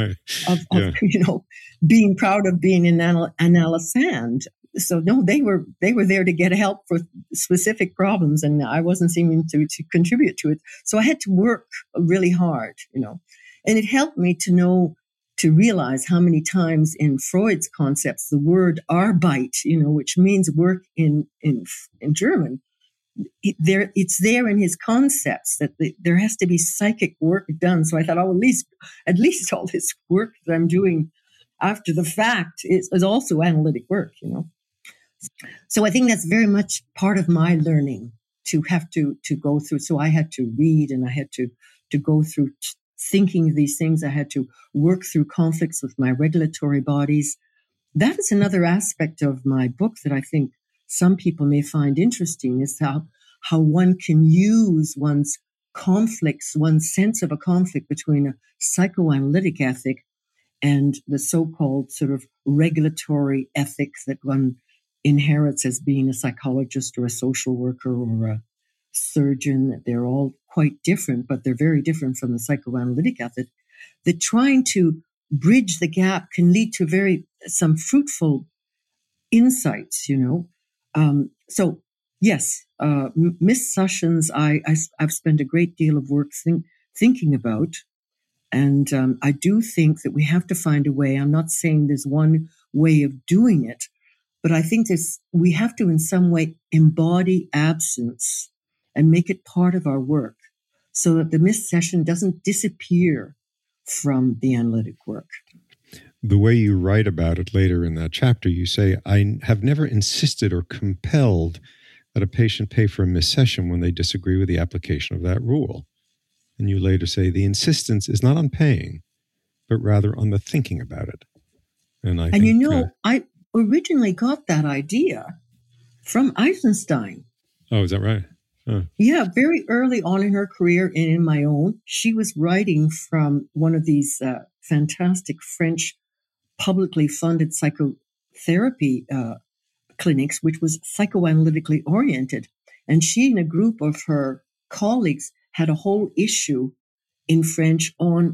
of being proud of being an Analyst And. So no, they were there to get help for specific problems, and I wasn't seeming to contribute to it. So I had to work really hard, and it helped me to to realize how many times in Freud's concepts, the word Arbeit, which means work in German, it's there in his concepts that there has to be psychic work done. So I thought, at least all this work that I'm doing after the fact is also analytic work, So I think that's very much part of my learning to have to go through. So I had to read, and I had to go through thinking of these things. I had to work through conflicts with my regulatory bodies. That is another aspect of my book that I think some people may find interesting, is how one can use one's conflicts, one's sense of a conflict between a psychoanalytic ethic and the so-called sort of regulatory ethics that one inherits as being a psychologist or a social worker or a surgeon. They're all quite different, but they're very different from the psychoanalytic ethic. That trying to bridge the gap can lead to some fruitful insights, So yes, Miss Sushin's, I've spent a great deal of work thinking about. And I do think that we have to find a way. I'm not saying there's one way of doing it, but I think we have to in some way embody absence and make it part of our work so that the Miss Sushin doesn't disappear from the analytic work. The way you write about it later in that chapter, you say, I have never insisted or compelled that a patient pay for a Miss Sushin when they disagree with the application of that rule. And you later say the insistence is not on paying, but rather on the thinking about it. And I originally got that idea from Eisenstein. Oh, is that right? Huh. Yeah, very early on in her career and in my own, she was writing from one of these fantastic French publicly funded psychotherapy clinics, which was psychoanalytically oriented. And she and a group of her colleagues had a whole issue in French on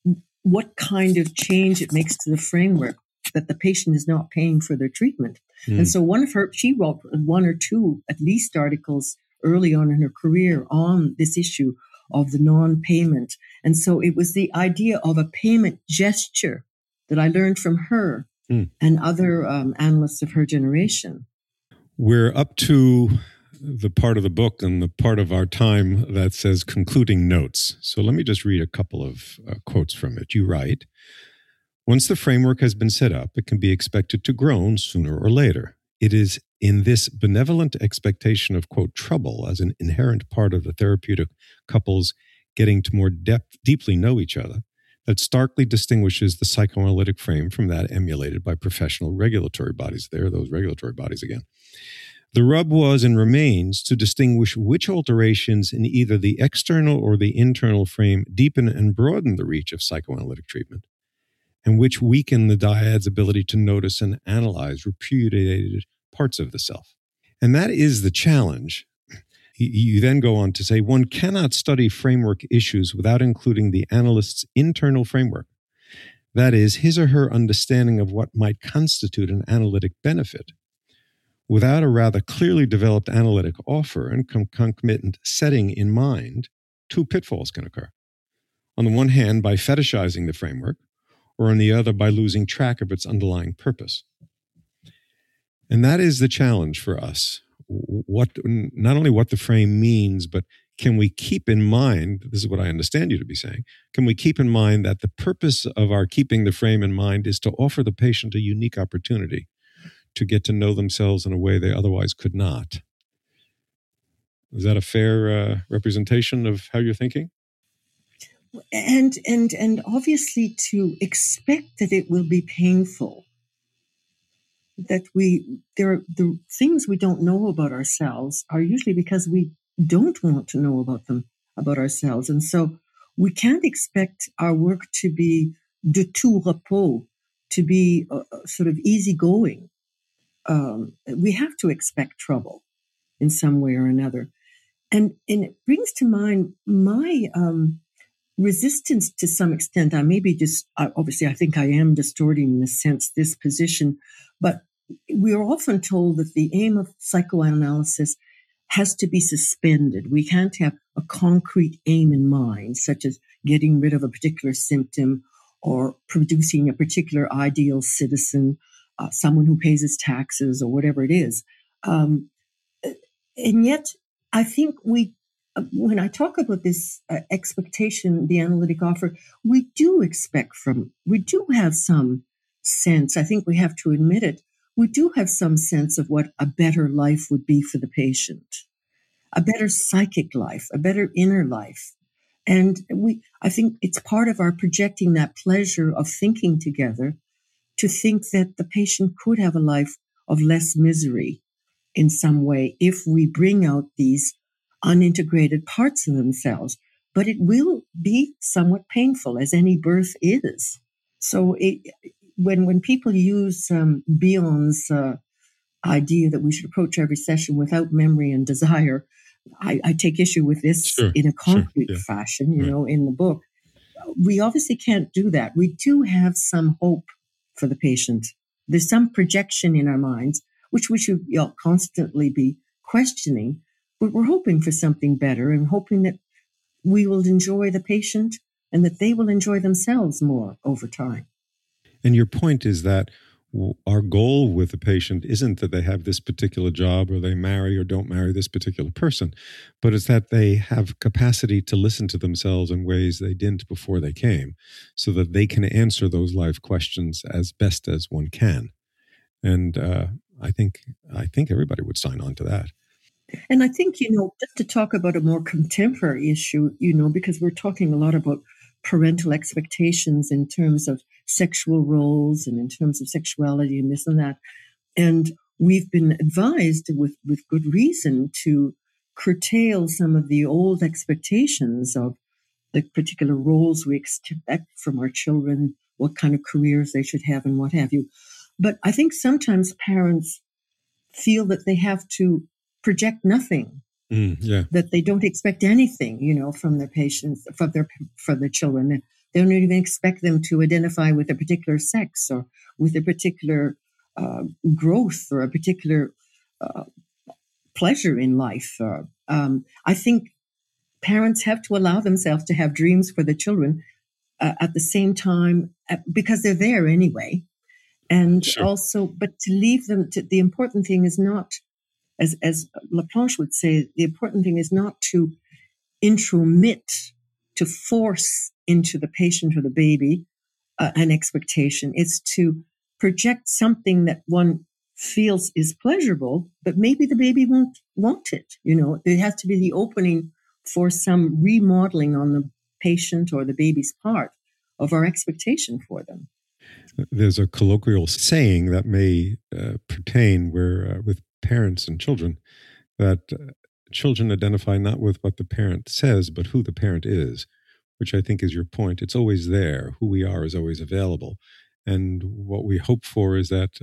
what kind of change it makes to the framework that the patient is not paying for their treatment. And so she wrote one or two, at least, articles early on in her career on this issue of the non-payment. And so it was the idea of a payment gesture that I learned from her and other analysts of her generation. We're up to the part of the book and the part of our time that says concluding notes. So let me just read a couple of quotes from it. You write, once the framework has been set up, it can be expected to groan sooner or later. It is in this benevolent expectation of, quote, trouble as an inherent part of the therapeutic couples getting to more deeply know each other that starkly distinguishes the psychoanalytic frame from that emulated by professional regulatory bodies. There are those regulatory bodies again. The rub was and remains to distinguish which alterations in either the external or the internal frame deepen and broaden the reach of psychoanalytic treatment, and which weaken the dyad's ability to notice and analyze repudiated parts of the self. And that is the challenge. You then go on to say, one cannot study framework issues without including the analyst's internal framework. That is, his or her understanding of what might constitute an analytic benefit. Without a rather clearly developed analytic offer and concomitant setting in mind, two pitfalls can occur. On the one hand, by fetishizing the framework, or on the other, by losing track of its underlying purpose. And that is the challenge for us. Not only what the frame means, but can we keep in mind, this is what I understand you to be saying, can we keep in mind that the purpose of our keeping the frame in mind is to offer the patient a unique opportunity to get to know themselves in a way they otherwise could not. Is that a fair representation of how you're thinking? And obviously to expect that it will be painful, that the things we don't know about ourselves are usually because we don't want to know about ourselves. And so we can't expect our work to be de tout repos, to be sort of easygoing. We have to expect trouble in some way or another. And it brings to mind my resistance to some extent. I may be obviously, I think I am distorting in a sense this position, but we are often told that the aim of psychoanalysis has to be suspended. We can't have a concrete aim in mind, such as getting rid of a particular symptom or producing a particular ideal citizen, someone who pays his taxes or whatever it is. And yet, I think when I talk about this expectation the analytic offer, we do have some sense, I think we have to admit it, we do have some sense of what a better life would be for the patient, a better psychic life, a better inner life. And I think it's part of our projecting that pleasure of thinking together to think that the patient could have a life of less misery in some way if we bring out these unintegrated parts of themselves. But it will be somewhat painful, as any birth is. So when people use Bion's idea that we should approach every session without memory and desire, I take issue with this in a concrete fashion, in the book. We obviously can't do that. We do have some hope for the patient. There's some projection in our minds, which we should constantly be questioning, but we're hoping for something better and hoping that we will enjoy the patient and that they will enjoy themselves more over time. And your point is that our goal with the patient isn't that they have this particular job or they marry or don't marry this particular person, but it's that they have capacity to listen to themselves in ways they didn't before they came, so that they can answer those life questions as best as one can. And I think everybody would sign on to that. And I think, just to talk about a more contemporary issue, because we're talking a lot about parental expectations in terms of sexual roles and in terms of sexuality and this and that. And we've been advised with good reason to curtail some of the old expectations of the particular roles we expect from our children, what kind of careers they should have and what have you. But I think sometimes parents feel that they have to project nothing, that they don't expect anything, from their patients, from their children. They don't even expect them to identify with a particular sex or with a particular growth or a particular pleasure in life. I think parents have to allow themselves to have dreams for the children at the same time, because they're there anyway. And also, but to leave them to, the important thing is not, as Laplanche would say, the important thing is not to intromit, to force into the patient or the baby an expectation. It's to project something that one feels is pleasurable, but maybe the baby won't want it. There has to be the opening for some remodeling on the patient or the baby's part of our expectation for them. There's a colloquial saying that may pertain with parents and children, that children identify not with what the parent says, but who the parent is, which I think is your point. It's always there. Who we are is always available. And what we hope for is that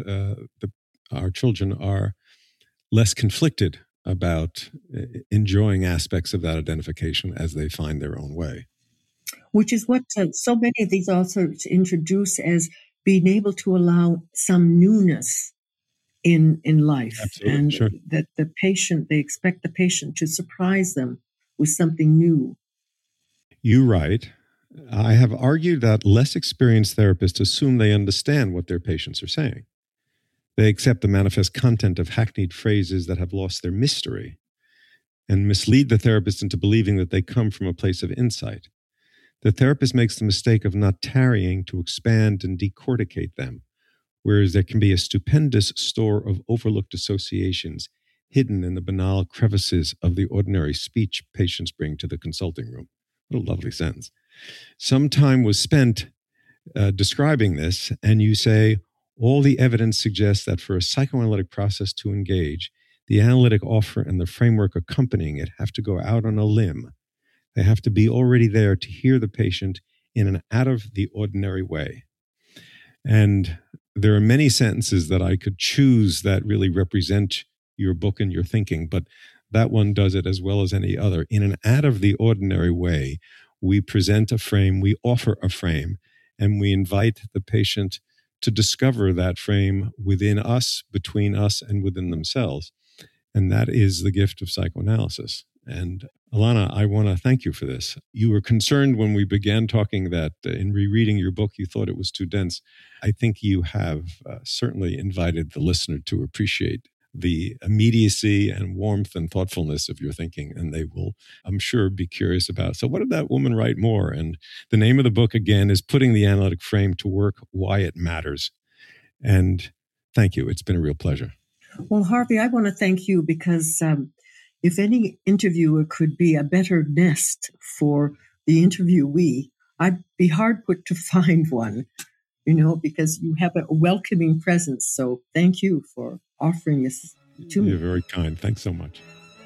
our children are less conflicted about enjoying aspects of that identification as they find their own way. Which is what so many of these authors introduce as being able to allow some newness in life. Absolutely, and that they expect the patient to surprise them with something new. You write, I have argued that less experienced therapists assume they understand what their patients are saying. They accept the manifest content of hackneyed phrases that have lost their mystery and mislead the therapist into believing that they come from a place of insight. The therapist makes the mistake of not tarrying to expand and decorticate them, whereas there can be a stupendous store of overlooked associations hidden in the banal crevices of the ordinary speech patients bring to the consulting room. What a lovely sentence. Some time was spent describing this, and you say, all the evidence suggests that for a psychoanalytic process to engage, the analytic offer and the framework accompanying it have to go out on a limb. They have to be already there to hear the patient in an out-of-the-ordinary way. And there are many sentences that I could choose that really represent your book and your thinking, but that one does it as well as any other. In an out-of-the-ordinary way, we present a frame, we offer a frame, and we invite the patient to discover that frame within us, between us, and within themselves. And that is the gift of psychoanalysis. And Ilana, I want to thank you for this. You were concerned when we began talking that in rereading your book, you thought it was too dense. I think you have certainly invited the listener to appreciate the immediacy and warmth and thoughtfulness of your thinking, and they will, I'm sure, be curious about, so what did that woman write more? And the name of the book, again, is Putting the Analytic Frame to Work, Why It Matters. And thank you. It's been a real pleasure. Well, Harvey, I want to thank you because if any interviewer could be a better nest for the interviewee, I'd be hard put to find one, because you have a welcoming presence. So thank you for offering this to me. You're very kind. Thanks so much.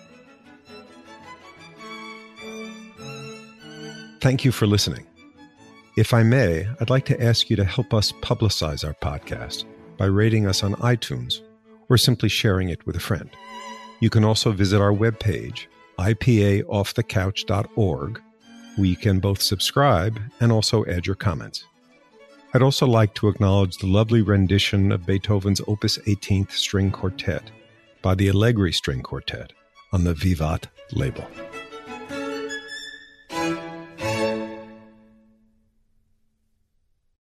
Thank you for listening. If I may, I'd like to ask you to help us publicize our podcast by rating us on iTunes or simply sharing it with a friend. You can also visit our webpage, ipaoffthecouch.org, where you can both subscribe and also add your comments. I'd also like to acknowledge the lovely rendition of Beethoven's Opus 18th String Quartet by the Allegri String Quartet on the Vivat label.